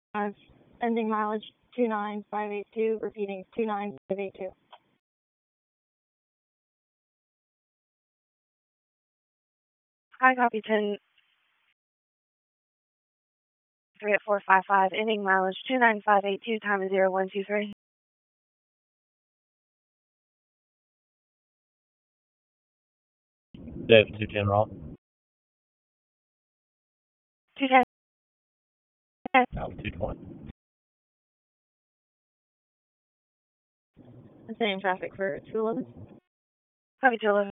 5, ending mileage 29582, repeating 29582. Hi, copy 10. 38455, ending mileage 29582, time is 0123. David 210 Raw. 210. Alpha 220. The same traffic for 211. Copy 211.